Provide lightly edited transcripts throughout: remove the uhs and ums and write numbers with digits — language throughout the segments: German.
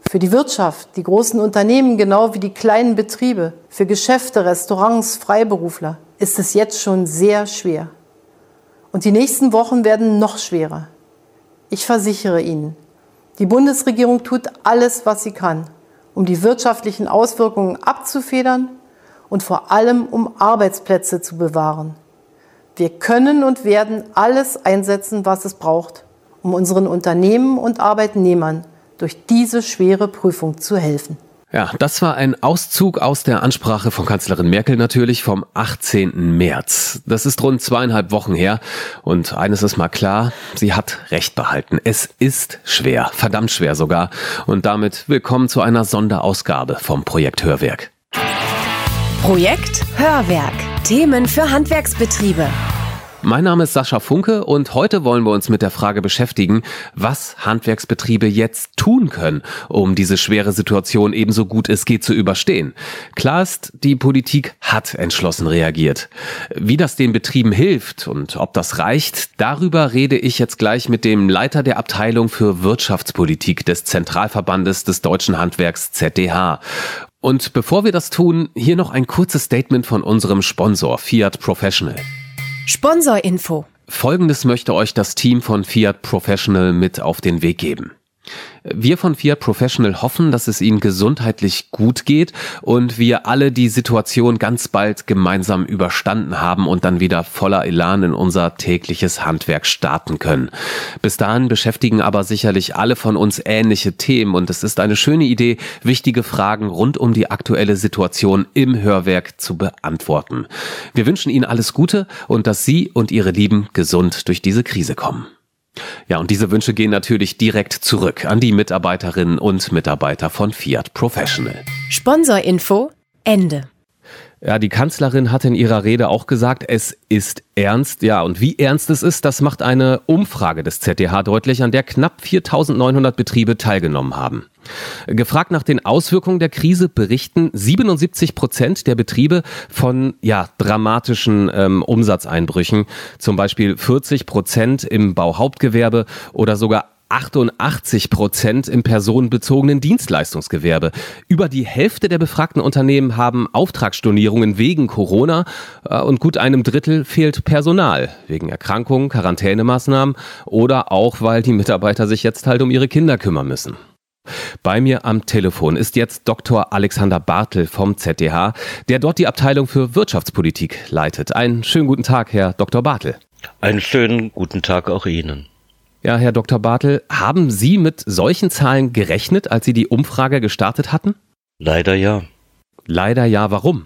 Für die Wirtschaft, die großen Unternehmen genau wie die kleinen Betriebe, für Geschäfte, Restaurants, Freiberufler ist es jetzt schon sehr schwer. Und die nächsten Wochen werden noch schwerer. Ich versichere Ihnen, die Bundesregierung tut alles, was sie kann, um die wirtschaftlichen Auswirkungen abzufedern und vor allem um Arbeitsplätze zu bewahren. Wir können und werden alles einsetzen, was es braucht, um unseren Unternehmen und Arbeitnehmern durch diese schwere Prüfung zu helfen. Ja, das war ein Auszug aus der Ansprache von Kanzlerin Merkel natürlich vom 18. März. Das ist rund 2,5 Wochen her und eines ist mal klar, sie hat Recht behalten. Es ist schwer, verdammt schwer sogar. Und damit willkommen zu einer Sonderausgabe vom Projekt Hörwerk. Projekt Hörwerk. Themen für Handwerksbetriebe. Mein Name ist Sascha Funke und heute wollen wir uns mit der Frage beschäftigen, was Handwerksbetriebe jetzt tun können, um diese schwere Situation ebenso gut es geht zu überstehen. Klar ist, die Politik hat entschlossen reagiert. Wie das den Betrieben hilft und ob das reicht, darüber rede ich jetzt gleich mit dem Leiter der Abteilung für Wirtschaftspolitik des Zentralverbandes des Deutschen Handwerks ZDH. Und bevor wir das tun, hier noch ein kurzes Statement von unserem Sponsor Fiat Professional. Sponsorinfo. Folgendes möchte euch das Team von Fiat Professional mit auf den Weg geben. Wir von Fiat Professional hoffen, dass es Ihnen gesundheitlich gut geht und wir alle die Situation ganz bald gemeinsam überstanden haben und dann wieder voller Elan in unser tägliches Handwerk starten können. Bis dahin beschäftigen aber sicherlich alle von uns ähnliche Themen und es ist eine schöne Idee, wichtige Fragen rund um die aktuelle Situation im Hörwerk zu beantworten. Wir wünschen Ihnen alles Gute und dass Sie und Ihre Lieben gesund durch diese Krise kommen. Ja, und diese Wünsche gehen natürlich direkt zurück an die Mitarbeiterinnen und Mitarbeiter von Fiat Professional. Sponsorinfo Ende. Ja, die Kanzlerin hat in ihrer Rede auch gesagt, es ist ernst. Ja, und wie ernst es ist, das macht eine Umfrage des ZDH deutlich, an der knapp 4.900 Betriebe teilgenommen haben. Gefragt nach den Auswirkungen der Krise berichten 77% der Betriebe von dramatischen Umsatzeinbrüchen, zum Beispiel 40% im Bauhauptgewerbe oder sogar 88% im personenbezogenen Dienstleistungsgewerbe. Über die Hälfte der befragten Unternehmen haben Auftragsstornierungen wegen Corona und gut einem Drittel fehlt Personal wegen Erkrankungen, Quarantänemaßnahmen oder auch, weil die Mitarbeiter sich jetzt halt um ihre Kinder kümmern müssen. Bei mir am Telefon ist jetzt Dr. Alexander Bartel vom ZDH, der dort die Abteilung für Wirtschaftspolitik leitet. Einen schönen guten Tag, Herr Dr. Bartel. Einen schönen guten Tag auch Ihnen. Ja, Herr Dr. Bartel, haben Sie mit solchen Zahlen gerechnet, als Sie die Umfrage gestartet hatten? Leider ja. Leider ja, warum?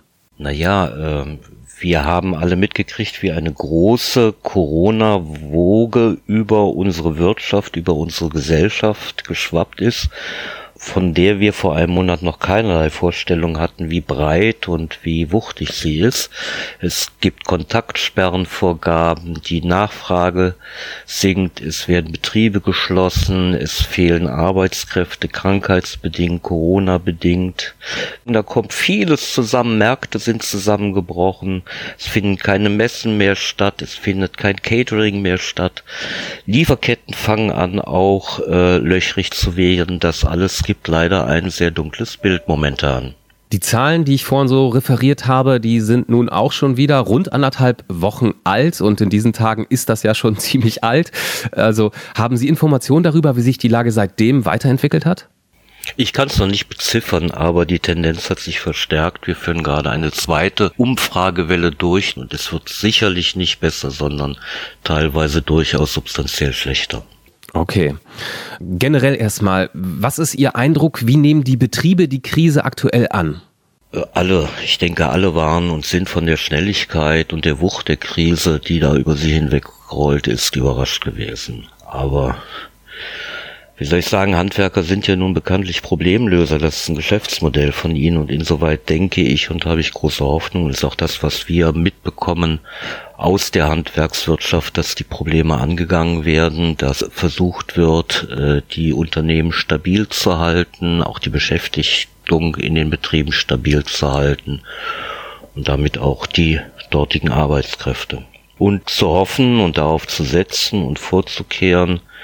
Wir haben alle mitgekriegt, wie eine große Corona-Woge über unsere Wirtschaft, über unsere Gesellschaft geschwappt ist, von der wir vor einem Monat noch keinerlei Vorstellung hatten, wie breit und wie wuchtig sie ist. Es gibt Kontaktsperrenvorgaben, die Nachfrage sinkt, es werden Betriebe geschlossen, es fehlen Arbeitskräfte, krankheitsbedingt, Corona-bedingt. Da kommt vieles zusammen, Märkte sind zusammengebrochen, es finden keine Messen mehr statt, es findet kein Catering mehr statt. Lieferketten fangen an, auch löchrig zu werden, das alles gibt leider ein sehr dunkles Bild momentan. Die Zahlen, die ich vorhin so referiert habe, die sind nun auch schon wieder rund 1,5 Wochen alt und in diesen Tagen ist das ja schon ziemlich alt. Also haben Sie Informationen darüber, wie sich die Lage seitdem weiterentwickelt hat? Ich kann es noch nicht beziffern, aber die Tendenz hat sich verstärkt. Wir führen gerade eine zweite Umfragewelle durch und es wird sicherlich nicht besser, sondern teilweise durchaus substanziell schlechter. Okay. Generell erstmal, was ist Ihr Eindruck, wie nehmen die Betriebe die Krise aktuell an? Ich denke, alle waren und sind von der Schnelligkeit und der Wucht der Krise, die da über sie hinweggerollt ist, überrascht gewesen. Aber, wie soll ich sagen, Handwerker sind ja nun bekanntlich Problemlöser, das ist ein Geschäftsmodell von ihnen und insoweit denke ich und habe ich große Hoffnung, ist auch das, was wir mitbekommen aus der Handwerkswirtschaft, dass die Probleme angegangen werden, dass versucht wird, die Unternehmen stabil zu halten, auch die Beschäftigung in den Betrieben stabil zu halten und damit auch die dortigen Arbeitskräfte. Und zu hoffen und darauf zu setzen und vorzukehren,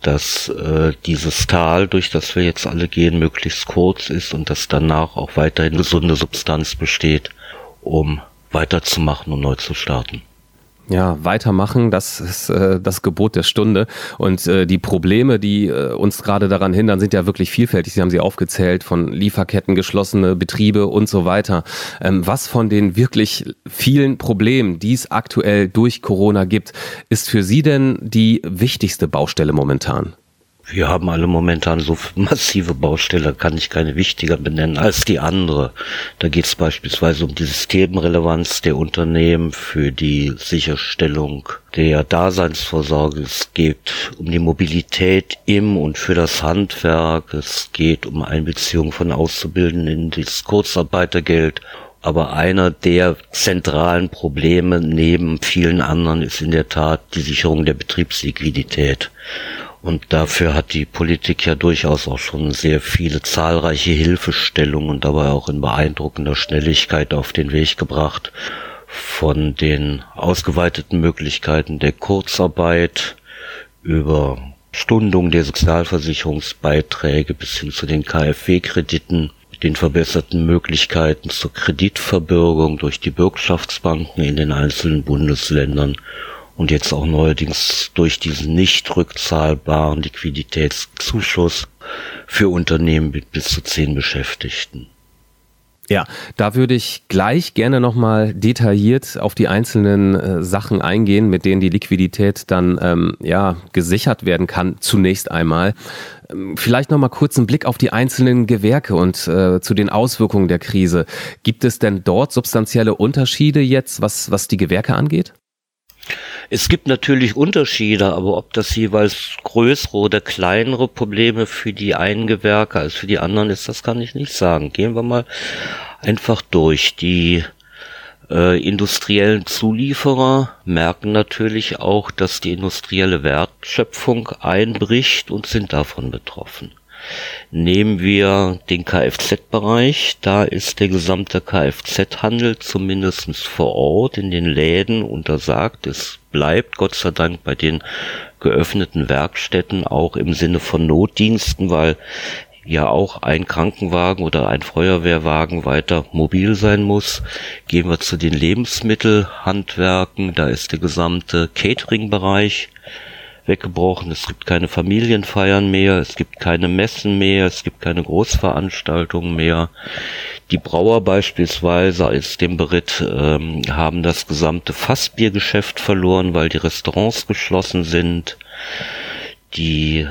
dass dieses Tal, durch das wir jetzt alle gehen, möglichst kurz ist und dass danach auch weiterhin gesunde Substanz besteht, um weiterzumachen und neu zu starten. Ja, weitermachen, das ist das Gebot der Stunde. Und die Probleme, die uns gerade daran hindern, sind ja wirklich vielfältig. Sie haben sie aufgezählt, von Lieferketten, geschlossene Betriebe und so weiter. Was von den wirklich vielen Problemen, die es aktuell durch Corona gibt, ist für Sie denn die wichtigste Baustelle momentan? Wir haben alle momentan so massive Baustelle, kann ich keine wichtiger benennen als die andere. Da geht es beispielsweise um die Systemrelevanz der Unternehmen für die Sicherstellung der Daseinsvorsorge. Es geht um die Mobilität im und für das Handwerk. Es geht um Einbeziehung von Auszubildenden in das Kurzarbeitergeld. Aber einer der zentralen Probleme neben vielen anderen ist in der Tat die Sicherung der Betriebsliquidität. Und dafür hat die Politik ja durchaus auch schon sehr viele zahlreiche Hilfestellungen und dabei auch in beeindruckender Schnelligkeit auf den Weg gebracht. Von den ausgeweiteten Möglichkeiten der Kurzarbeit über Stundung der Sozialversicherungsbeiträge bis hin zu den KfW-Krediten, den verbesserten Möglichkeiten zur Kreditverbürgung durch die Bürgschaftsbanken in den einzelnen Bundesländern. Und jetzt auch neuerdings durch diesen nicht rückzahlbaren Liquiditätszuschuss für Unternehmen mit bis zu 10 Beschäftigten. Ja, da würde ich gleich gerne nochmal detailliert auf die einzelnen Sachen eingehen, mit denen die Liquidität dann gesichert werden kann, zunächst einmal. Vielleicht nochmal kurz einen Blick auf die einzelnen Gewerke und zu den Auswirkungen der Krise. Gibt es denn dort substanzielle Unterschiede jetzt, was die Gewerke angeht? Es gibt natürlich Unterschiede, aber ob das jeweils größere oder kleinere Probleme für die einen Gewerke als für die anderen ist, das kann ich nicht sagen. Gehen wir mal einfach durch. Die industriellen Zulieferer merken natürlich auch, dass die industrielle Wertschöpfung einbricht und sind davon betroffen. Nehmen wir den Kfz-Bereich, da ist der gesamte Kfz-Handel zumindest vor Ort in den Läden untersagt. Es bleibt Gott sei Dank bei den geöffneten Werkstätten auch im Sinne von Notdiensten, weil ja auch ein Krankenwagen oder ein Feuerwehrwagen weiter mobil sein muss. Gehen wir zu den Lebensmittelhandwerken, da ist der gesamte Catering-Bereich weggebrochen. Es gibt keine Familienfeiern mehr, es gibt keine Messen mehr, es gibt keine Großveranstaltungen mehr. Die Brauer beispielsweise aus dem Beritt haben das gesamte Fassbiergeschäft verloren, weil die Restaurants geschlossen sind. Die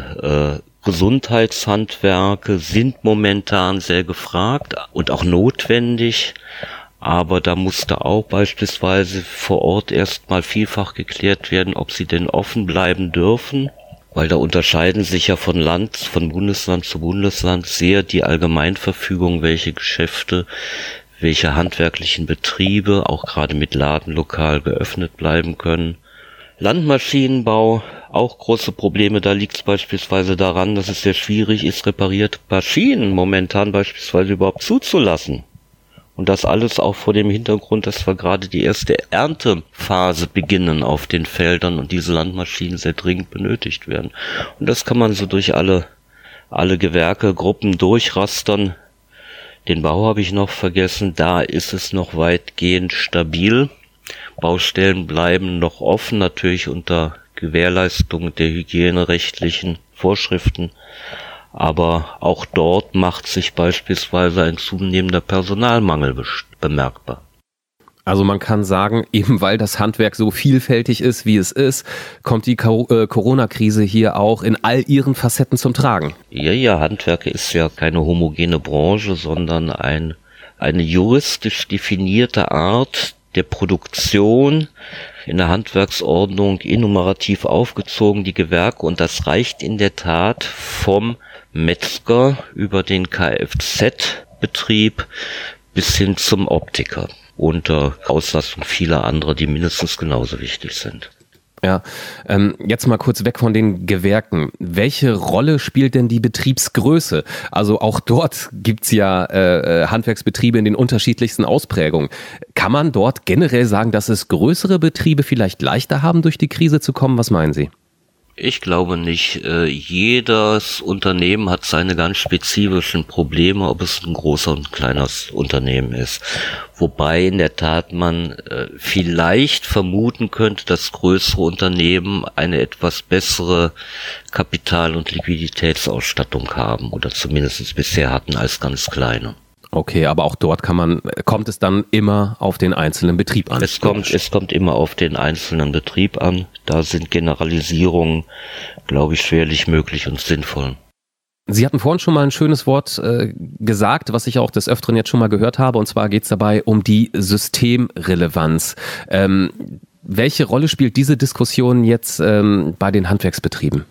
Gesundheitshandwerke sind momentan sehr gefragt und auch notwendig. Aber da musste auch beispielsweise vor Ort erstmal vielfach geklärt werden, ob sie denn offen bleiben dürfen, weil da unterscheiden sich ja von Bundesland zu Bundesland sehr die Allgemeinverfügung, welche Geschäfte, welche handwerklichen Betriebe auch gerade mit Ladenlokal geöffnet bleiben können. Landmaschinenbau, auch große Probleme, da liegt es beispielsweise daran, dass es sehr schwierig ist, reparierte Maschinen momentan beispielsweise überhaupt zuzulassen. Und das alles auch vor dem Hintergrund, dass wir gerade die erste Erntephase beginnen auf den Feldern und diese Landmaschinen sehr dringend benötigt werden. Und das kann man so durch alle Gewerke, Gruppen durchrastern. Den Bau habe ich noch vergessen, da ist es noch weitgehend stabil. Baustellen bleiben noch offen, natürlich unter Gewährleistung der hygienerechtlichen Vorschriften. Aber auch dort macht sich beispielsweise ein zunehmender Personalmangel bemerkbar. Also man kann sagen, eben weil das Handwerk so vielfältig ist, wie es ist, kommt die Corona-Krise hier auch in all ihren Facetten zum Tragen. Ja, Handwerk ist ja keine homogene Branche, sondern eine juristisch definierte Art der Produktion, in der Handwerksordnung enumerativ aufgezogen, die Gewerke, und das reicht in der Tat vom Metzger über den Kfz-Betrieb bis hin zum Optiker, unter Auslastung vieler anderer, die mindestens genauso wichtig sind. Ja, jetzt mal kurz weg von den Gewerken. Welche Rolle spielt denn die Betriebsgröße? Also auch dort gibt's ja Handwerksbetriebe in den unterschiedlichsten Ausprägungen. Kann man dort generell sagen, dass es größere Betriebe vielleicht leichter haben, durch die Krise zu kommen? Was meinen Sie? Ich glaube nicht. Jedes Unternehmen hat seine ganz spezifischen Probleme, ob es ein großer und ein kleines Unternehmen ist. Wobei in der Tat man vielleicht vermuten könnte, dass größere Unternehmen eine etwas bessere Kapital- und Liquiditätsausstattung haben oder zumindest bisher hatten als ganz kleine. Okay, aber auch dort kommt es dann immer auf den einzelnen Betrieb an. Es kommt immer auf den einzelnen Betrieb an. Da sind Generalisierungen, glaube ich, schwerlich möglich und sinnvoll. Sie hatten vorhin schon mal ein schönes Wort gesagt, was ich auch des Öfteren jetzt schon mal gehört habe, und zwar geht es dabei um die Systemrelevanz. Welche Rolle spielt diese Diskussion jetzt bei den Handwerksbetrieben?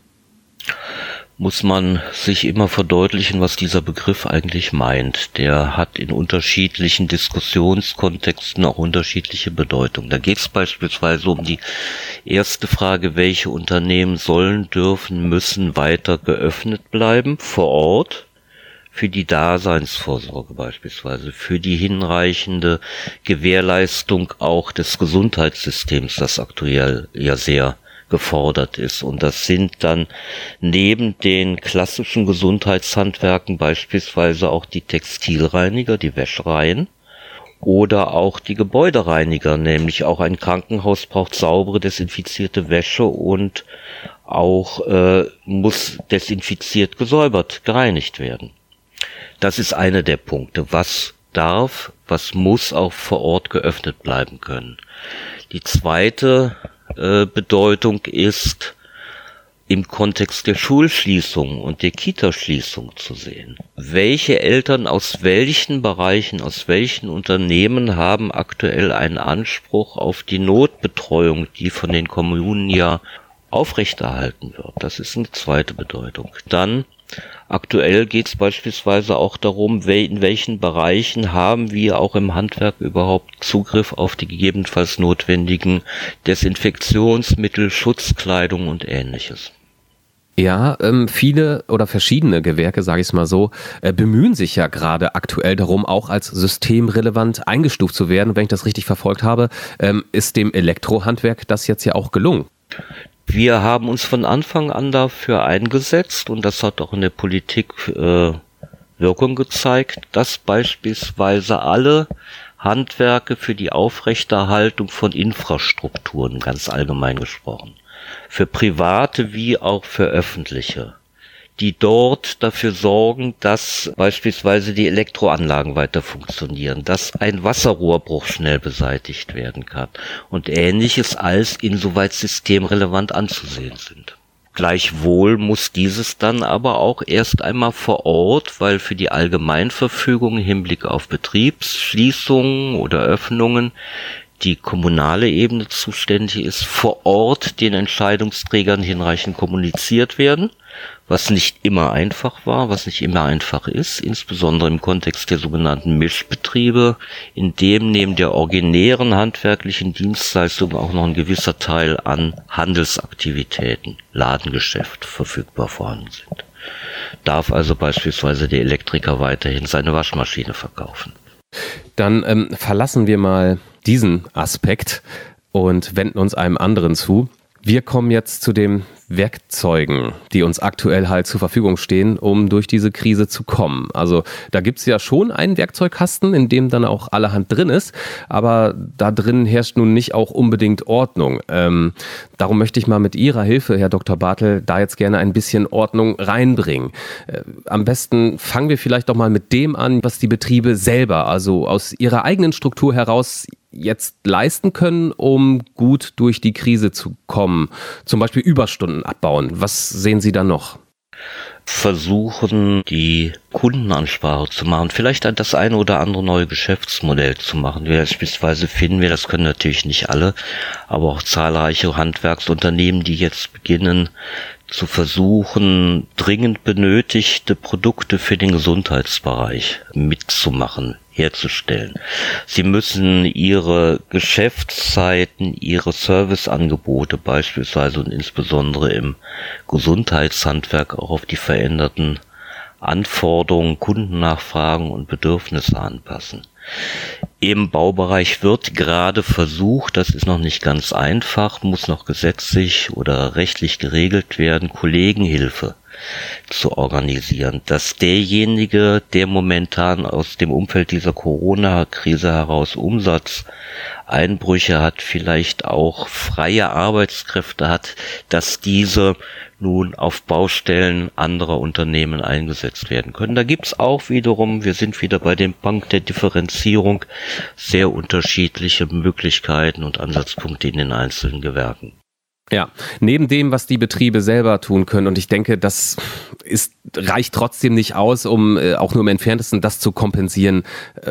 Muss man sich immer verdeutlichen, was dieser Begriff eigentlich meint. Der hat in unterschiedlichen Diskussionskontexten auch unterschiedliche Bedeutung. Da geht es beispielsweise um die erste Frage, welche Unternehmen sollen, dürfen, müssen weiter geöffnet bleiben vor Ort für die Daseinsvorsorge beispielsweise, für die hinreichende Gewährleistung auch des Gesundheitssystems, das aktuell ja sehr gefordert ist. Und das sind dann neben den klassischen Gesundheitshandwerken beispielsweise auch die Textilreiniger, die Wäschereien oder auch die Gebäudereiniger, nämlich auch ein Krankenhaus braucht saubere, desinfizierte Wäsche und auch muss desinfiziert, gesäubert, gereinigt werden. Das ist einer der Punkte. Was darf, was muss auch vor Ort geöffnet bleiben können. Die zweite Bedeutung ist im Kontext der Schulschließung und der Kitaschließung zu sehen. Welche Eltern aus welchen Bereichen, aus welchen Unternehmen haben aktuell einen Anspruch auf die Notbetreuung, die von den Kommunen ja aufrechterhalten wird? Das ist eine zweite Bedeutung. Dann aktuell geht es beispielsweise auch darum, in welchen Bereichen haben wir auch im Handwerk überhaupt Zugriff auf die gegebenenfalls notwendigen Desinfektionsmittel, Schutzkleidung und Ähnliches. Ja, viele oder verschiedene Gewerke, sage ich es mal so, bemühen sich ja gerade aktuell darum, auch als systemrelevant eingestuft zu werden. Wenn ich das richtig verfolgt habe, ist dem Elektrohandwerk das jetzt ja auch gelungen. Wir haben uns von Anfang an dafür eingesetzt und das hat auch in der Politik Wirkung gezeigt, dass beispielsweise alle Handwerke für die Aufrechterhaltung von Infrastrukturen, ganz allgemein gesprochen, für private wie auch für öffentliche, die dort dafür sorgen, dass beispielsweise die Elektroanlagen weiter funktionieren, dass ein Wasserrohrbruch schnell beseitigt werden kann und Ähnliches als insoweit systemrelevant anzusehen sind. Gleichwohl muss dieses dann aber auch erst einmal vor Ort, weil für die Allgemeinverfügung im Hinblick auf Betriebsschließungen oder Öffnungen die kommunale Ebene zuständig ist, vor Ort den Entscheidungsträgern hinreichend kommuniziert werden, was nicht immer einfach war, was nicht immer einfach ist, insbesondere im Kontext der sogenannten Mischbetriebe, in dem neben der originären handwerklichen Dienstleistung auch noch ein gewisser Teil an Handelsaktivitäten, Ladengeschäft verfügbar vorhanden sind. Darf also beispielsweise der Elektriker weiterhin seine Waschmaschine verkaufen. Dann verlassen wir mal diesen Aspekt und wenden uns einem anderen zu. Wir kommen jetzt zu den Werkzeugen, die uns aktuell halt zur Verfügung stehen, um durch diese Krise zu kommen. Also da gibt es ja schon einen Werkzeugkasten, in dem dann auch allerhand drin ist, aber da drin herrscht nun nicht auch unbedingt Ordnung. Darum möchte ich mal mit Ihrer Hilfe, Herr Dr. Bartel, da jetzt gerne ein bisschen Ordnung reinbringen. Am besten fangen wir vielleicht doch mal mit dem an, was die Betriebe selber, also aus ihrer eigenen Struktur heraus jetzt leisten können, um gut durch die Krise zu kommen. Zum Beispiel Überstunden abbauen. Was sehen Sie da noch? Versuchen, die Kundenansprache zu machen, vielleicht das eine oder andere neue Geschäftsmodell zu machen. Beispielsweise finden wir, das können natürlich nicht alle, aber auch zahlreiche Handwerksunternehmen, die jetzt beginnen zu versuchen, dringend benötigte Produkte für den Gesundheitsbereich mitzumachen, herzustellen. Sie müssen ihre Geschäftszeiten, ihre Serviceangebote beispielsweise und insbesondere im Gesundheitshandwerk auch auf die veränderten Anforderungen, Kundennachfragen und Bedürfnisse anpassen. Im Baubereich wird gerade versucht, das ist noch nicht ganz einfach, muss noch gesetzlich oder rechtlich geregelt werden, Kollegenhilfe zu organisieren, dass derjenige, der momentan aus dem Umfeld dieser Corona-Krise heraus Umsatzeinbrüche hat, vielleicht auch freie Arbeitskräfte hat, dass diese nun auf Baustellen anderer Unternehmen eingesetzt werden können. Da gibt's auch wiederum, wir sind wieder bei dem Punkt der Differenzierung, sehr unterschiedliche Möglichkeiten und Ansatzpunkte in den einzelnen Gewerken. Ja, neben dem, was die Betriebe selber tun können, und ich denke, reicht trotzdem nicht aus, um auch nur im Entferntesten das zu kompensieren,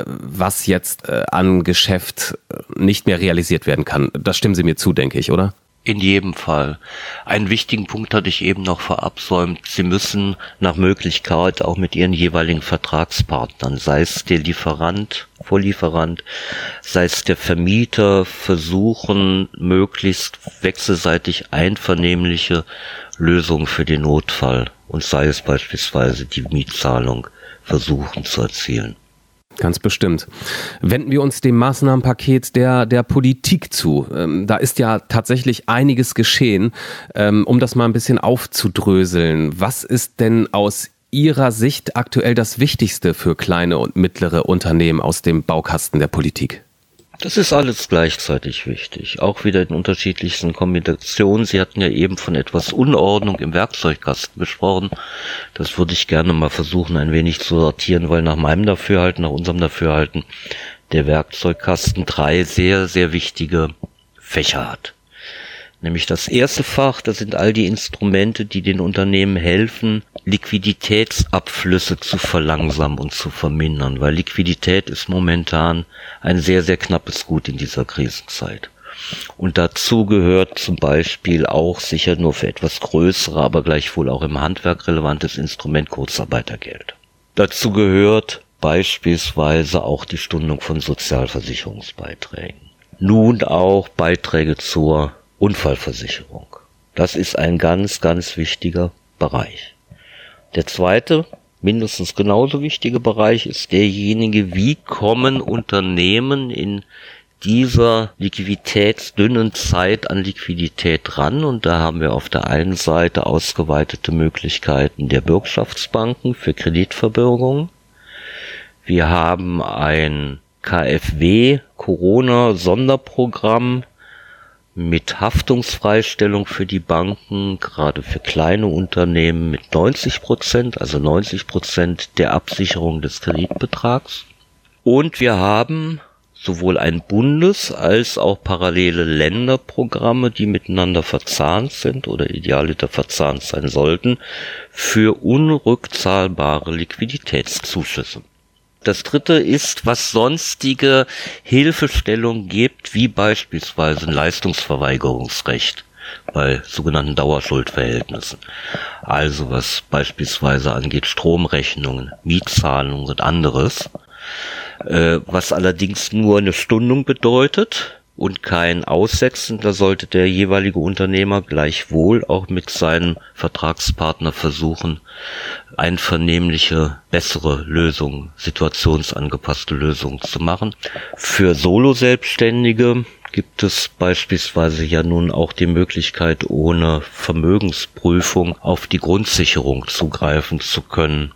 was jetzt an Geschäft nicht mehr realisiert werden kann. Das stimmen Sie mir zu, denke ich, oder? In jedem Fall. Einen wichtigen Punkt hatte ich eben noch verabsäumt. Sie müssen nach Möglichkeit auch mit Ihren jeweiligen Vertragspartnern, sei es der Lieferant, Vorlieferant, sei es der Vermieter, versuchen, möglichst wechselseitig einvernehmliche Lösungen für den Notfall und sei es beispielsweise die Mietzahlung versuchen zu erzielen. Ganz bestimmt. Wenden wir uns dem Maßnahmenpaket der Politik zu. Da ist ja tatsächlich einiges geschehen. Um das mal ein bisschen aufzudröseln, was ist denn aus Ihrer Sicht aktuell das Wichtigste für kleine und mittlere Unternehmen aus dem Baukasten der Politik? Das ist alles gleichzeitig wichtig, auch wieder in unterschiedlichsten Kombinationen. Sie hatten ja eben von etwas Unordnung im Werkzeugkasten gesprochen. Das würde ich gerne mal versuchen, ein wenig zu sortieren, weil nach meinem Dafürhalten, nach unserem Dafürhalten, der Werkzeugkasten 3 sehr, sehr wichtige Fächer hat. Nämlich das erste Fach, das sind all die Instrumente, die den Unternehmen helfen, Liquiditätsabflüsse zu verlangsamen und zu vermindern, weil Liquidität ist momentan ein sehr, sehr knappes Gut in dieser Krisenzeit. Und dazu gehört zum Beispiel auch sicher nur für etwas größere, aber gleichwohl auch im Handwerk relevantes Instrument Kurzarbeitergeld. Dazu gehört beispielsweise auch die Stundung von Sozialversicherungsbeiträgen. Nun auch Beiträge zur Unfallversicherung. Das ist ein ganz, ganz wichtiger Bereich. Der zweite, mindestens genauso wichtige Bereich ist derjenige, wie kommen Unternehmen in dieser liquiditätsdünnen Zeit an Liquidität ran? Und da haben wir auf der einen Seite ausgeweitete Möglichkeiten der Bürgschaftsbanken für Kreditverbürgungen. Wir haben ein KfW-Corona-Sonderprogramm mit Haftungsfreistellung für die Banken, gerade für kleine Unternehmen mit 90%, also 90% der Absicherung des Kreditbetrags. Und wir haben sowohl ein Bundes- als auch parallele Länderprogramme, die miteinander verzahnt sind oder idealiter verzahnt sein sollten, für unrückzahlbare Liquiditätszuschüsse. Das dritte ist, was sonstige Hilfestellung gibt, wie beispielsweise ein Leistungsverweigerungsrecht bei sogenannten Dauerschuldverhältnissen. Also was beispielsweise angeht Stromrechnungen, Mietzahlungen und anderes, was allerdings nur eine Stundung bedeutet und kein Aussetzen. Da sollte der jeweilige Unternehmer gleichwohl auch mit seinem Vertragspartner versuchen, einvernehmliche, bessere Lösungen, situationsangepasste Lösungen zu machen. Für Solo-Selbstständige gibt es beispielsweise ja nun auch die Möglichkeit, ohne Vermögensprüfung auf die Grundsicherung zugreifen zu können.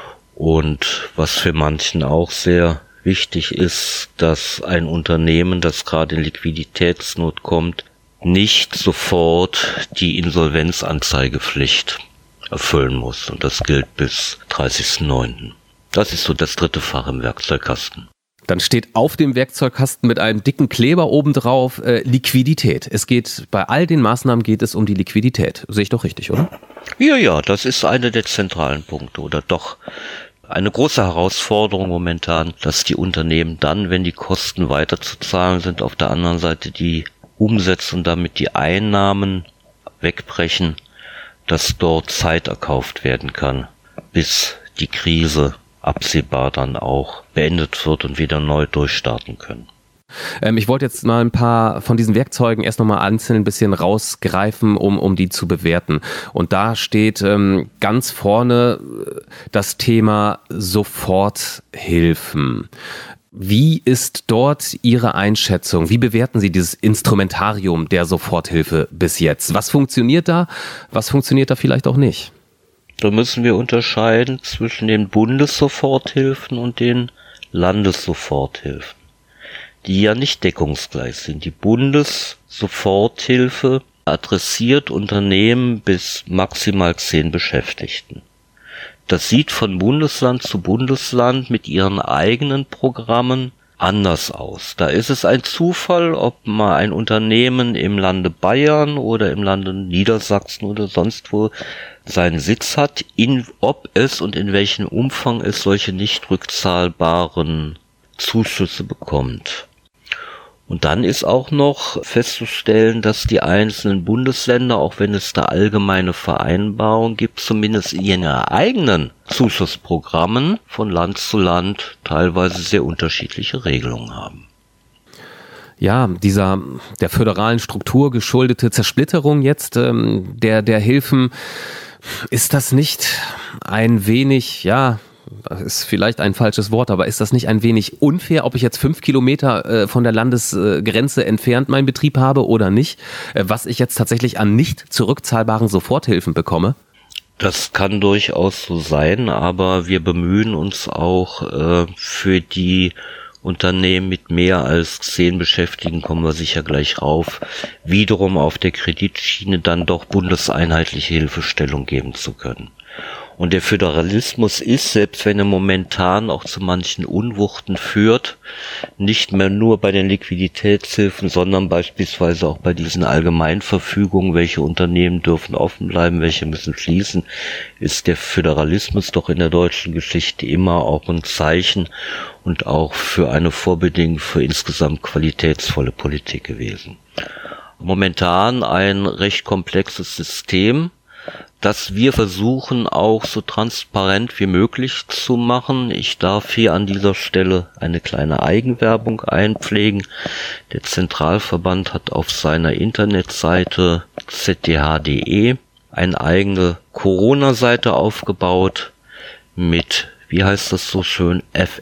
Und was für manchen auch sehr wichtig ist, dass ein Unternehmen, das gerade in Liquiditätsnot kommt, nicht sofort die Insolvenzanzeigepflicht erfüllen muss. Und das gilt bis 30.09. Das ist so das dritte Fach im Werkzeugkasten. Dann steht auf dem Werkzeugkasten mit einem dicken Kleber obendrauf Liquidität. Bei all den Maßnahmen geht es um die Liquidität. Sehe ich doch richtig, oder? Ja, das ist einer der zentralen Punkte oder doch eine große Herausforderung momentan, dass die Unternehmen dann, wenn die Kosten weiterzuzahlen sind, auf der anderen Seite die Umsätze und damit die Einnahmen wegbrechen, dass dort Zeit erkauft werden kann, bis die Krise absehbar dann auch beendet wird und wieder neu durchstarten können. Ich wollte jetzt mal ein paar von diesen Werkzeugen erst nochmal einzeln ein bisschen rausgreifen, um die zu bewerten. Und da steht ganz vorne das Thema Soforthilfen. Wie ist dort Ihre Einschätzung? Wie bewerten Sie dieses Instrumentarium der Soforthilfe bis jetzt? Was funktioniert da? Was funktioniert da vielleicht auch nicht? Da müssen wir unterscheiden zwischen den Bundessoforthilfen und den Landessoforthilfen, die ja nicht deckungsgleich sind. Die Bundessoforthilfe adressiert Unternehmen bis maximal 10 Beschäftigten. Das sieht von Bundesland zu Bundesland mit ihren eigenen Programmen anders aus. Da ist es ein Zufall, ob mal ein Unternehmen im Lande Bayern oder im Lande Niedersachsen oder sonst wo seinen Sitz hat, ob es und in welchem Umfang es solche nicht rückzahlbaren Zuschüsse bekommt. Und dann ist auch noch festzustellen, dass die einzelnen Bundesländer, auch wenn es da allgemeine Vereinbarungen gibt, zumindest in ihren eigenen Zuschussprogrammen von Land zu Land teilweise sehr unterschiedliche Regelungen haben. Ja, der föderalen Struktur geschuldete Zersplitterung jetzt der Hilfen, ist das nicht ein wenig, das ist vielleicht ein falsches Wort, aber ist das nicht ein wenig unfair, ob ich jetzt 5 Kilometer von der Landesgrenze entfernt meinen Betrieb habe oder nicht, was ich jetzt tatsächlich an nicht zurückzahlbaren Soforthilfen bekomme? Das kann durchaus so sein, aber wir bemühen uns auch für die Unternehmen mit mehr als 10 Beschäftigten, kommen wir sicher gleich rauf, wiederum auf der Kreditschiene dann doch bundeseinheitliche Hilfestellung geben zu können. Und der Föderalismus ist, selbst wenn er momentan auch zu manchen Unwuchten führt, nicht mehr nur bei den Liquiditätshilfen, sondern beispielsweise auch bei diesen Allgemeinverfügungen, welche Unternehmen dürfen offen bleiben, welche müssen schließen, ist der Föderalismus doch in der deutschen Geschichte immer auch ein Zeichen und auch für eine Vorbedingung für insgesamt qualitätsvolle Politik gewesen. Momentan ein recht komplexes System, das wir versuchen auch so transparent wie möglich zu machen. Ich darf hier an dieser Stelle eine kleine Eigenwerbung einpflegen. Der Zentralverband hat auf seiner Internetseite zdh.de eine eigene Corona-Seite aufgebaut mit, wie heißt das so schön,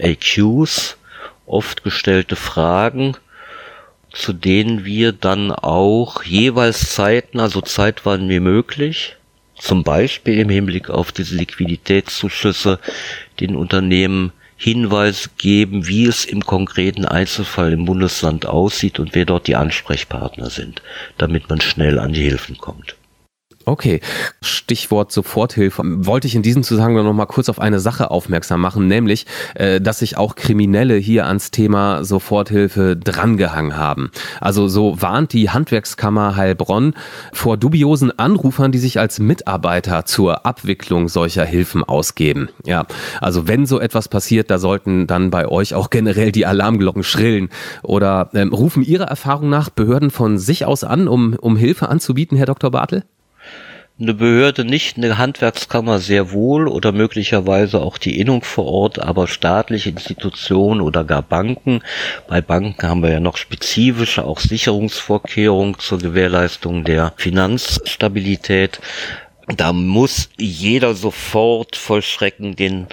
FAQs, oft gestellte Fragen, zu denen wir dann auch jeweils zeitnah, so zeitwann wie möglich, zum Beispiel im Hinblick auf diese Liquiditätszuschüsse, den Unternehmen Hinweise geben, wie es im konkreten Einzelfall im Bundesland aussieht und wer dort die Ansprechpartner sind, damit man schnell an die Hilfen kommt. Okay, Stichwort Soforthilfe. Wollte ich in diesem Zusammenhang noch mal kurz auf eine Sache aufmerksam machen, nämlich, dass sich auch Kriminelle hier ans Thema Soforthilfe drangehangen haben. Also so warnt die Handwerkskammer Heilbronn vor dubiosen Anrufern, die sich als Mitarbeiter zur Abwicklung solcher Hilfen ausgeben. Ja, also wenn so etwas passiert, da sollten dann bei euch auch generell die Alarmglocken schrillen. Oder rufen Ihrer Erfahrung nach Behörden von sich aus an, um Hilfe anzubieten, Herr Dr. Bartel? Eine Behörde nicht, eine Handwerkskammer sehr wohl oder möglicherweise auch die Innung vor Ort, aber staatliche Institutionen oder gar Banken. Bei Banken haben wir ja noch spezifische auch Sicherungsvorkehrungen zur Gewährleistung der Finanzstabilität. Da muss jeder sofort voll Schrecken den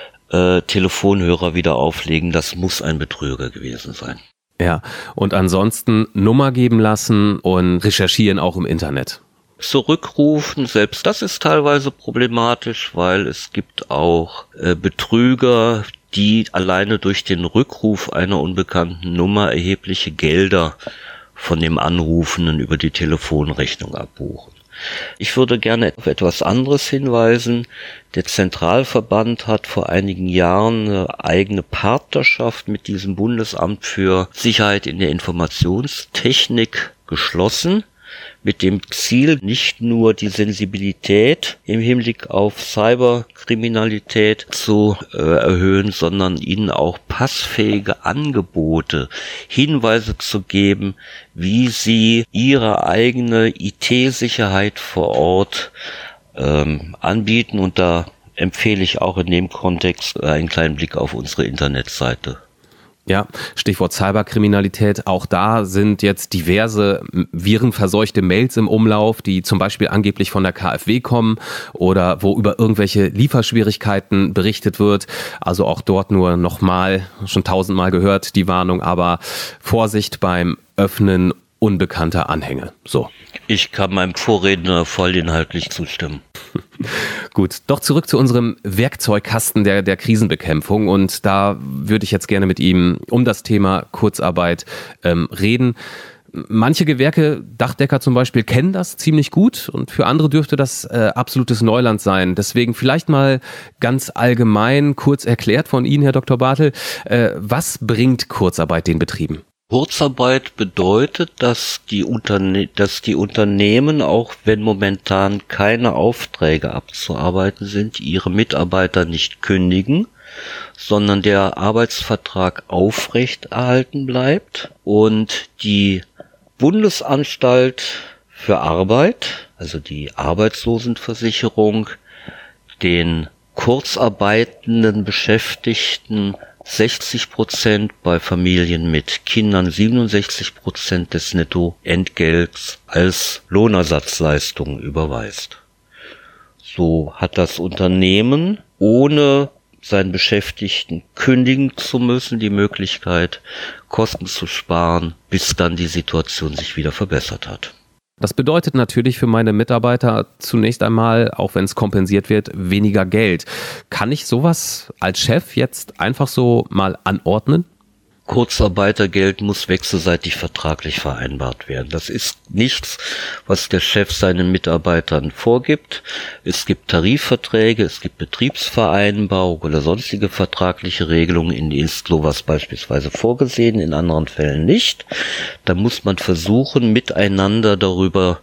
Telefonhörer wieder auflegen. Das muss ein Betrüger gewesen sein. Ja, und ansonsten Nummer geben lassen und recherchieren auch im Internet. Zurückrufen, selbst das ist teilweise problematisch, weil es gibt auch Betrüger, die alleine durch den Rückruf einer unbekannten Nummer erhebliche Gelder von dem Anrufenden über die Telefonrechnung abbuchen. Ich würde gerne auf etwas anderes hinweisen. Der Zentralverband hat vor einigen Jahren eine eigene Partnerschaft mit diesem Bundesamt für Sicherheit in der Informationstechnik geschlossen, mit dem Ziel, nicht nur die Sensibilität im Hinblick auf Cyberkriminalität zu erhöhen, sondern ihnen auch passfähige Angebote, Hinweise zu geben, wie sie ihre eigene IT-Sicherheit vor Ort anbieten. Und da empfehle ich auch in dem Kontext einen kleinen Blick auf unsere Internetseite. Ja, Stichwort Cyberkriminalität. Auch da sind jetzt diverse virenverseuchte Mails im Umlauf, die zum Beispiel angeblich von der KfW kommen oder wo über irgendwelche Lieferschwierigkeiten berichtet wird. Also auch dort nur nochmal, schon 1000-mal gehört, die Warnung, aber Vorsicht beim Öffnen unbekannter Anhänge. So. Ich kann meinem Vorredner vollinhaltlich zustimmen. Gut, doch zurück zu unserem Werkzeugkasten der Krisenbekämpfung, und da würde ich jetzt gerne mit ihm um das Thema Kurzarbeit reden. Manche Gewerke, Dachdecker zum Beispiel, kennen das ziemlich gut, und für andere dürfte das absolutes Neuland sein. Deswegen vielleicht mal ganz allgemein kurz erklärt von Ihnen, Herr Dr. Bartel, was bringt Kurzarbeit den Betrieben? Kurzarbeit bedeutet, dass die Unternehmen, auch wenn momentan keine Aufträge abzuarbeiten sind, ihre Mitarbeiter nicht kündigen, sondern der Arbeitsvertrag aufrechterhalten bleibt und die Bundesanstalt für Arbeit, also die Arbeitslosenversicherung, den kurzarbeitenden Beschäftigten 60%, bei Familien mit Kindern 67% des Nettoentgelts als Lohnersatzleistung überweist. So hat das Unternehmen, ohne seinen Beschäftigten kündigen zu müssen, die Möglichkeit, Kosten zu sparen, bis dann die Situation sich wieder verbessert hat. Das bedeutet natürlich für meine Mitarbeiter zunächst einmal, auch wenn es kompensiert wird, weniger Geld. Kann ich sowas als Chef jetzt einfach so mal anordnen? Kurzarbeitergeld muss wechselseitig vertraglich vereinbart werden. Das ist nichts, was der Chef seinen Mitarbeitern vorgibt. Es gibt Tarifverträge, es gibt Betriebsvereinbarung oder sonstige vertragliche Regelungen. In ISTLO was beispielsweise vorgesehen, in anderen Fällen nicht. Da muss man versuchen, miteinander darüber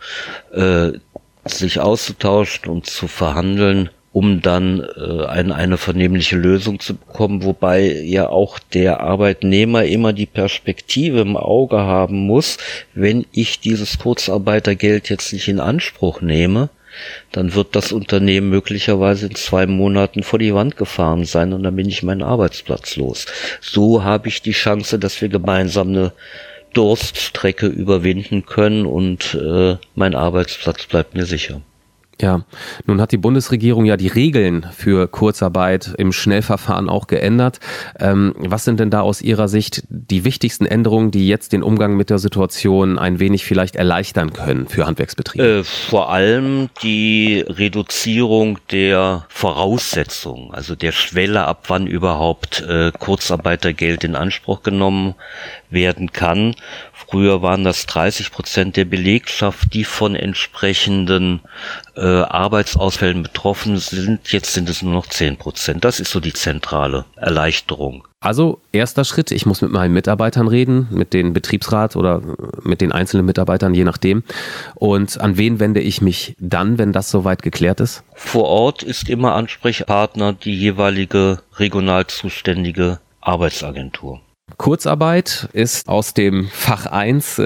sich auszutauschen und zu verhandeln, um dann eine vernehmliche Lösung zu bekommen, wobei ja auch der Arbeitnehmer immer die Perspektive im Auge haben muss, wenn ich dieses Kurzarbeitergeld jetzt nicht in Anspruch nehme, dann wird das Unternehmen möglicherweise in 2 Monaten vor die Wand gefahren sein und dann bin ich meinen Arbeitsplatz los. So habe ich die Chance, dass wir gemeinsam eine Durststrecke überwinden können und mein Arbeitsplatz bleibt mir sicher. Ja, nun hat die Bundesregierung ja die Regeln für Kurzarbeit im Schnellverfahren auch geändert. Was sind denn da aus Ihrer Sicht die wichtigsten Änderungen, die jetzt den Umgang mit der Situation ein wenig vielleicht erleichtern können für Handwerksbetriebe? Vor allem die Reduzierung der Voraussetzungen, also der Schwelle, ab wann überhaupt Kurzarbeitergeld in Anspruch genommen werden kann. Früher waren das 30% der Belegschaft, die von entsprechenden Arbeitsausfällen betroffen sind. Jetzt sind es nur noch 10%. Das ist so die zentrale Erleichterung. Also erster Schritt, ich muss mit meinen Mitarbeitern reden, mit dem Betriebsrat oder mit den einzelnen Mitarbeitern, je nachdem. Und an wen wende ich mich dann, wenn das soweit geklärt ist? Vor Ort ist immer Ansprechpartner die jeweilige regional zuständige Arbeitsagentur. Kurzarbeit ist aus dem Fach 1,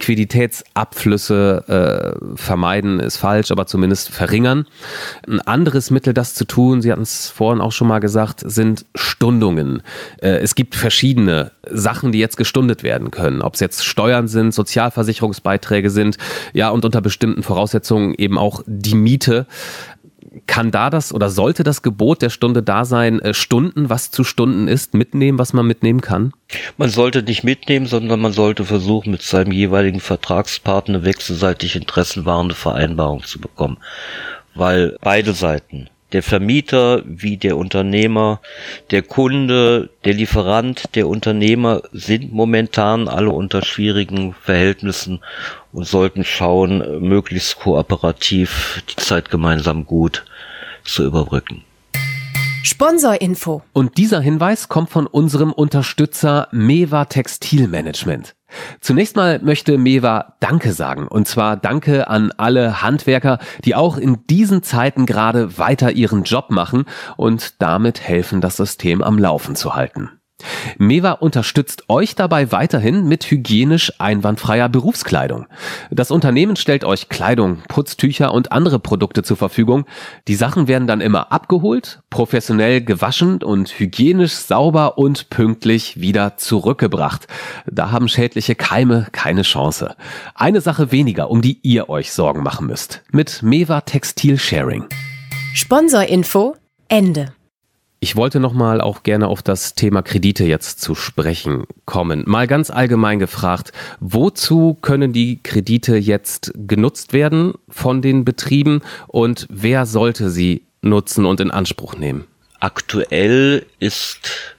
Liquiditätsabflüsse vermeiden ist falsch, aber zumindest verringern. Ein anderes Mittel, das zu tun, Sie hatten es vorhin auch schon mal gesagt, sind Stundungen. Es gibt verschiedene Sachen, die jetzt gestundet werden können, ob es jetzt Steuern sind, Sozialversicherungsbeiträge sind, ja, und unter bestimmten Voraussetzungen eben auch die Miete. Kann da das oder sollte das Gebot der Stunde da sein, Stunden, was zu Stunden ist, mitnehmen, was man mitnehmen kann? Man sollte nicht mitnehmen, sondern man sollte versuchen, mit seinem jeweiligen Vertragspartner wechselseitig interessenwahrende Vereinbarungen zu bekommen. Weil beide Seiten, der Vermieter wie der Unternehmer, der Kunde, der Lieferant, der Unternehmer sind momentan alle unter schwierigen Verhältnissen und sollten schauen, möglichst kooperativ die Zeit gemeinsam gut zu überbrücken. Sponsorinfo. Und dieser Hinweis kommt von unserem Unterstützer Mewa Textilmanagement. Zunächst mal möchte Mewa Danke sagen. Und zwar Danke an alle Handwerker, die auch in diesen Zeiten gerade weiter ihren Job machen und damit helfen, das System am Laufen zu halten. Mewa unterstützt euch dabei weiterhin mit hygienisch einwandfreier Berufskleidung. Das Unternehmen stellt euch Kleidung, Putztücher und andere Produkte zur Verfügung. Die Sachen werden dann immer abgeholt, professionell gewaschen und hygienisch sauber und pünktlich wieder zurückgebracht. Da haben schädliche Keime keine Chance. Eine Sache weniger, um die ihr euch Sorgen machen müsst. Mit Mewa Textil Sharing. Sponsorinfo Ende. Ich wollte nochmal auch gerne auf das Thema Kredite jetzt zu sprechen kommen. Mal ganz allgemein gefragt, wozu können die Kredite jetzt genutzt werden von den Betrieben und wer sollte sie nutzen und in Anspruch nehmen? Aktuell ist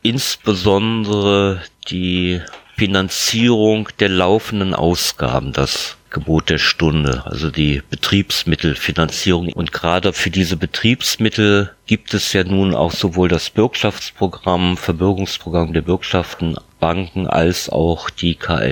insbesondere die Finanzierung der laufenden Ausgaben das Gebot der Stunde, also die Betriebsmittelfinanzierung. Und gerade für diese Betriebsmittel gibt es ja nun auch sowohl das Bürgschaftsprogramm, Verbürgungsprogramm der Bürgschaften, Banken als auch die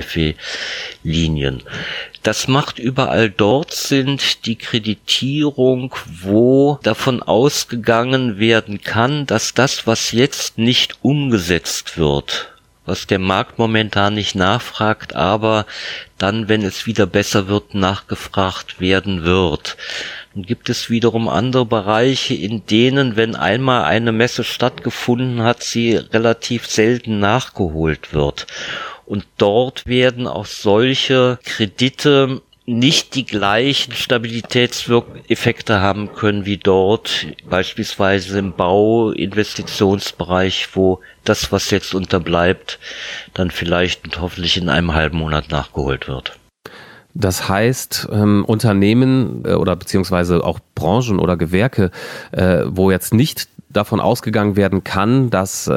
KfW-Linien. Das macht überall dort sind die Kreditierung, wo davon ausgegangen werden kann, dass das, was jetzt nicht umgesetzt wird, was der Markt momentan nicht nachfragt, aber dann, wenn es wieder besser wird, nachgefragt werden wird. Dann gibt es wiederum andere Bereiche, in denen, wenn einmal eine Messe stattgefunden hat, sie relativ selten nachgeholt wird. Und dort werden auch solche Kredite nicht die gleichen Stabilitätswirkeffekte haben können wie dort, beispielsweise im Bau-Investitionsbereich, wo das, was jetzt unterbleibt, dann vielleicht und hoffentlich in einem halben Monat nachgeholt wird. Das heißt, Unternehmen oder beziehungsweise auch Branchen oder Gewerke, wo jetzt nicht davon ausgegangen werden kann, dass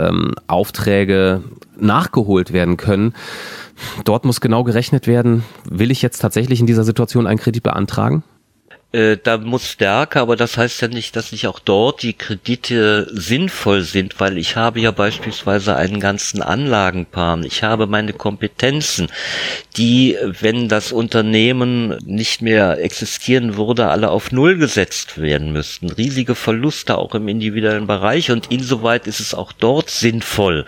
Aufträge nachgeholt werden können, dort muss genau gerechnet werden, will ich jetzt tatsächlich in dieser Situation einen Kredit beantragen? Da muss stärker, aber das heißt ja nicht, dass nicht auch dort die Kredite sinnvoll sind, weil ich habe ja beispielsweise einen ganzen Anlagenplan. Ich habe meine Kompetenzen, die, wenn das Unternehmen nicht mehr existieren würde, alle auf Null gesetzt werden müssten. Riesige Verluste auch im individuellen Bereich und insoweit ist es auch dort sinnvoll,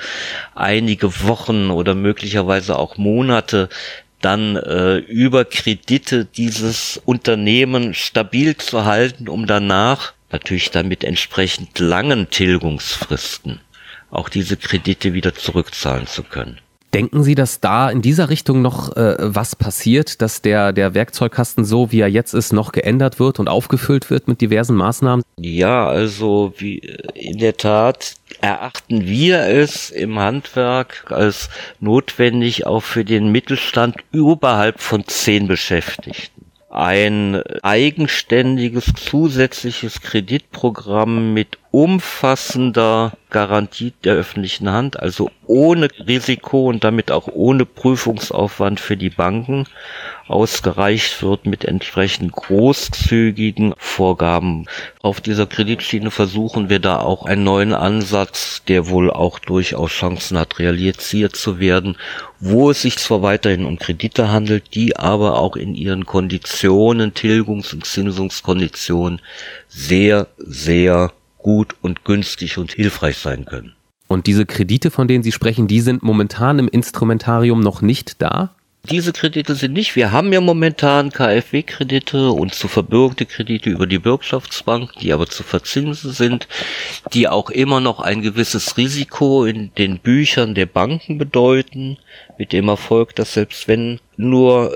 einige Wochen oder möglicherweise auch Monate dann über Kredite dieses Unternehmen stabil zu halten, um danach, natürlich dann mit entsprechend langen Tilgungsfristen, auch diese Kredite wieder zurückzahlen zu können. Denken Sie, dass da in dieser Richtung noch was passiert, dass der Werkzeugkasten so, wie er jetzt ist, noch geändert wird und aufgefüllt wird mit diversen Maßnahmen? Ja, also wie in der Tat erachten wir es im Handwerk als notwendig, auch für den Mittelstand überhalb von 10 Beschäftigten ein eigenständiges zusätzliches Kreditprogramm mit umfassender Garantie der öffentlichen Hand, also ohne Risiko und damit auch ohne Prüfungsaufwand für die Banken ausgereicht wird mit entsprechend großzügigen Vorgaben. Auf dieser Kreditschiene versuchen wir da auch einen neuen Ansatz, der wohl auch durchaus Chancen hat, realisiert zu werden, wo es sich zwar weiterhin um Kredite handelt, die aber auch in ihren Konditionen, Tilgungs- und Zinsungskonditionen sehr, sehr gut und günstig und hilfreich sein können. Und diese Kredite, von denen Sie sprechen, die sind momentan im Instrumentarium noch nicht da? Diese Kredite sind nicht. Wir haben ja momentan KfW-Kredite und zu verbürgte Kredite über die Bürgschaftsbank, die aber zu verzinsen sind, die auch immer noch ein gewisses Risiko in den Büchern der Banken bedeuten, mit dem Erfolg, dass selbst wenn nur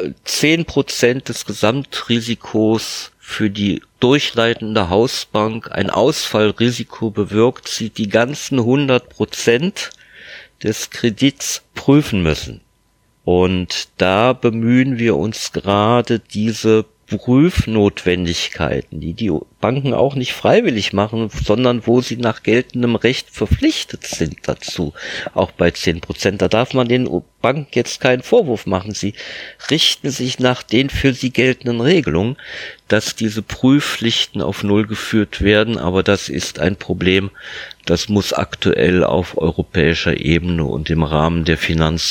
10% des Gesamtrisikos für die durchleitende Hausbank ein Ausfallrisiko bewirkt, sie die ganzen 100% des Kredits prüfen müssen. Und da bemühen wir uns gerade, diese Prüfnotwendigkeiten, die Banken auch nicht freiwillig machen, sondern wo sie nach geltendem Recht verpflichtet sind dazu, auch bei 10%. Da darf man den Banken jetzt keinen Vorwurf machen. Sie richten sich nach den für sie geltenden Regelungen, dass diese Prüfpflichten auf Null geführt werden, aber das ist ein Problem, das muss aktuell auf europäischer Ebene und im Rahmen der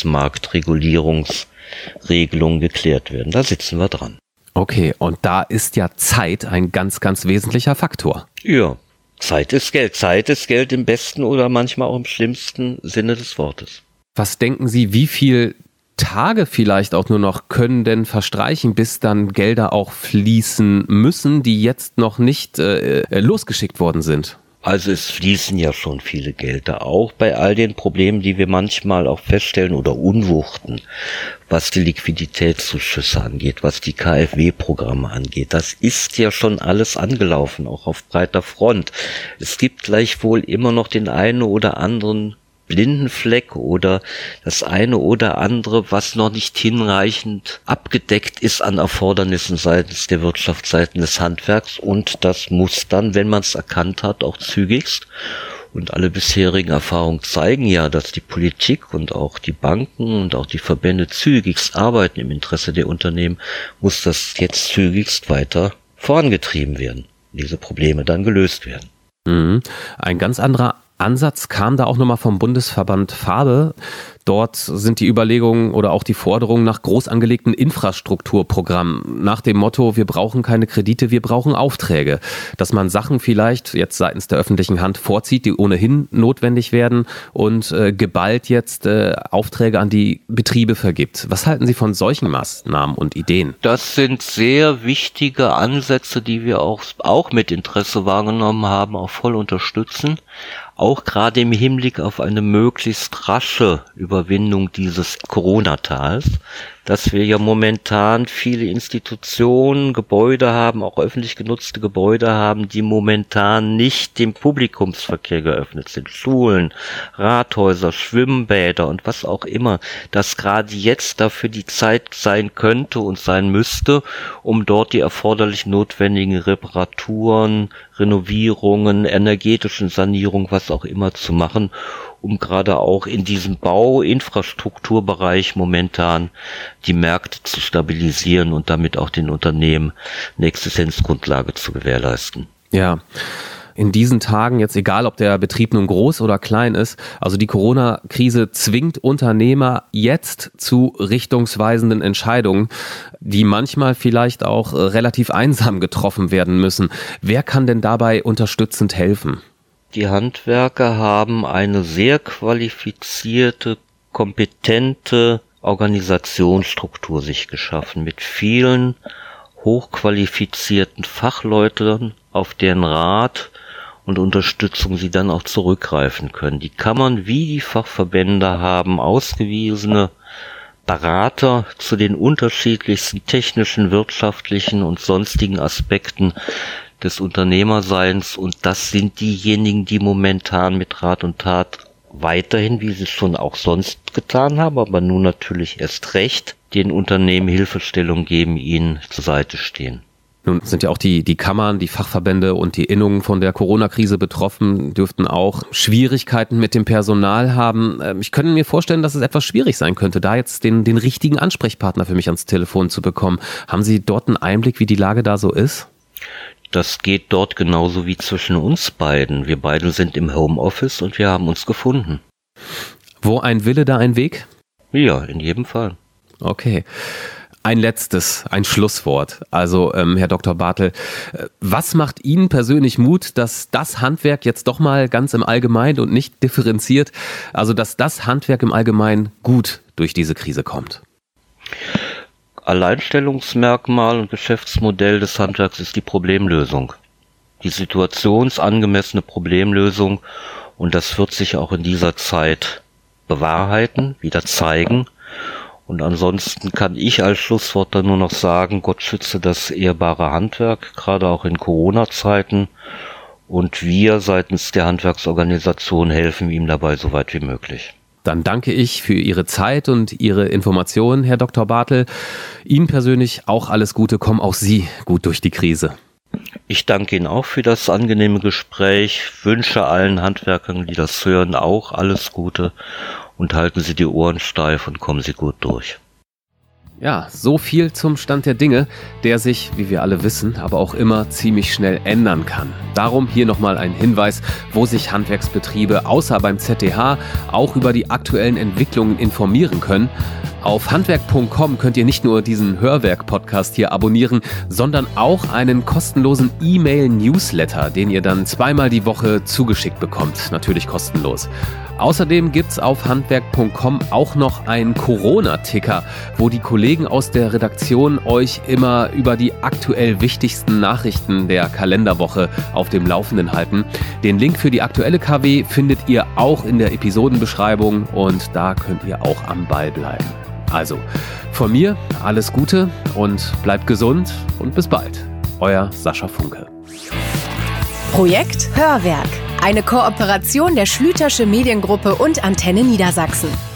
Finanzmarktregulierungsregelung geklärt werden. Da sitzen wir dran. Okay, und da ist ja Zeit ein ganz, ganz wesentlicher Faktor. Ja, Zeit ist Geld. Zeit ist Geld im besten oder manchmal auch im schlimmsten Sinne des Wortes. Was denken Sie, wie viel Tage vielleicht auch nur noch können denn verstreichen, bis dann Gelder auch fließen müssen, die jetzt noch nicht losgeschickt worden sind? Also es fließen ja schon viele Gelder, auch bei all den Problemen, die wir manchmal auch feststellen oder Unwuchten, was die Liquiditätszuschüsse angeht, was die KfW-Programme angeht. Das ist ja schon alles angelaufen, auch auf breiter Front. Es gibt gleichwohl immer noch den einen oder anderen blinden Fleck oder das eine oder andere, was noch nicht hinreichend abgedeckt ist an Erfordernissen seitens der Wirtschaft, seitens des Handwerks, und das muss dann, wenn man es erkannt hat, auch zügigst. Und alle bisherigen Erfahrungen zeigen ja, dass die Politik und auch die Banken und auch die Verbände zügigst arbeiten im Interesse der Unternehmen, muss das jetzt zügigst weiter vorangetrieben werden, diese Probleme dann gelöst werden. Ein ganz anderer Ansatz kam da auch nochmal vom Bundesverband Farbe. Dort sind die Überlegungen oder auch die Forderungen nach groß angelegten Infrastrukturprogrammen, nach dem Motto, wir brauchen keine Kredite, wir brauchen Aufträge. Dass man Sachen vielleicht jetzt seitens der öffentlichen Hand vorzieht, die ohnehin notwendig werden und geballt jetzt Aufträge an die Betriebe vergibt. Was halten Sie von solchen Maßnahmen und Ideen? Das sind sehr wichtige Ansätze, die wir auch mit Interesse wahrgenommen haben, auch voll unterstützen. Auch gerade im Hinblick auf eine möglichst rasche Überwindung dieses Corona-Tals, dass wir ja momentan viele Institutionen, Gebäude haben, auch öffentlich genutzte Gebäude haben, die momentan nicht dem Publikumsverkehr geöffnet sind. Schulen, Rathäuser, Schwimmbäder und was auch immer, dass gerade jetzt dafür die Zeit sein könnte und sein müsste, um dort die erforderlich notwendigen Reparaturen, Renovierungen, energetischen Sanierung, was auch immer zu machen, um gerade auch in diesem Bau-Infrastrukturbereich momentan die Märkte zu stabilisieren und damit auch den Unternehmen eine Existenzgrundlage zu gewährleisten. Ja. In diesen Tagen, jetzt egal, ob der Betrieb nun groß oder klein ist, also die Corona-Krise zwingt Unternehmer jetzt zu richtungsweisenden Entscheidungen, die manchmal vielleicht auch relativ einsam getroffen werden müssen. Wer kann denn dabei unterstützend helfen? Die Handwerker haben eine sehr qualifizierte, kompetente Organisationsstruktur sich geschaffen mit vielen hochqualifizierten Fachleuten, auf deren Rat und Unterstützung sie dann auch zurückgreifen können. Die Kammern wie die Fachverbände haben ausgewiesene Berater zu den unterschiedlichsten technischen, wirtschaftlichen und sonstigen Aspekten des Unternehmerseins, und das sind diejenigen, die momentan mit Rat und Tat weiterhin, wie sie es schon auch sonst getan haben, aber nun natürlich erst recht, den Unternehmen Hilfestellung geben, ihnen zur Seite stehen. Nun sind ja auch die Kammern, die Fachverbände und die Innungen von der Corona-Krise betroffen, dürften auch Schwierigkeiten mit dem Personal haben. Ich könnte mir vorstellen, dass es etwas schwierig sein könnte, da jetzt den richtigen Ansprechpartner für mich ans Telefon zu bekommen. Haben Sie dort einen Einblick, wie die Lage da so ist? Das geht dort genauso wie zwischen uns beiden. Wir beide sind im Homeoffice und wir haben uns gefunden. Wo ein Wille, da ein Weg? Ja, in jedem Fall. Okay. Ein Schlusswort. Also, Herr Dr. Bartel, was macht Ihnen persönlich Mut, dass das Handwerk jetzt doch mal ganz im Allgemeinen und nicht differenziert, also dass das Handwerk im Allgemeinen gut durch diese Krise kommt? Alleinstellungsmerkmal und Geschäftsmodell des Handwerks ist die Problemlösung. Die situationsangemessene Problemlösung, und das wird sich auch in dieser Zeit bewahrheiten, wieder zeigen. Und ansonsten kann ich als Schlusswort dann nur noch sagen, Gott schütze das ehrbare Handwerk, gerade auch in Corona-Zeiten. Und wir seitens der Handwerksorganisation helfen ihm dabei so weit wie möglich. Dann danke ich für Ihre Zeit und Ihre Informationen, Herr Dr. Bartel. Ihnen persönlich auch alles Gute, kommen auch Sie gut durch die Krise. Ich danke Ihnen auch für das angenehme Gespräch, wünsche allen Handwerkern, die das hören, auch alles Gute und halten Sie die Ohren steif und kommen Sie gut durch. Ja, so viel zum Stand der Dinge, der sich, wie wir alle wissen, aber auch immer ziemlich schnell ändern kann. Darum hier nochmal ein Hinweis, wo sich Handwerksbetriebe außer beim ZDH auch über die aktuellen Entwicklungen informieren können. Auf handwerk.com könnt ihr nicht nur diesen Hörwerk-Podcast hier abonnieren, sondern auch einen kostenlosen E-Mail-Newsletter, den ihr dann 2-mal die Woche zugeschickt bekommt. Natürlich kostenlos. Außerdem gibt's auf handwerk.com auch noch einen Corona-Ticker, wo die Kollegen aus der Redaktion euch immer über die aktuell wichtigsten Nachrichten der Kalenderwoche auf dem Laufenden halten. Den Link für die aktuelle KW findet ihr auch in der Episodenbeschreibung und da könnt ihr auch am Ball bleiben. Also, von mir alles Gute und bleibt gesund und bis bald. Euer Sascha Funke. Projekt Hörwerk. Eine Kooperation der Schlütersche Mediengruppe und Antenne Niedersachsen.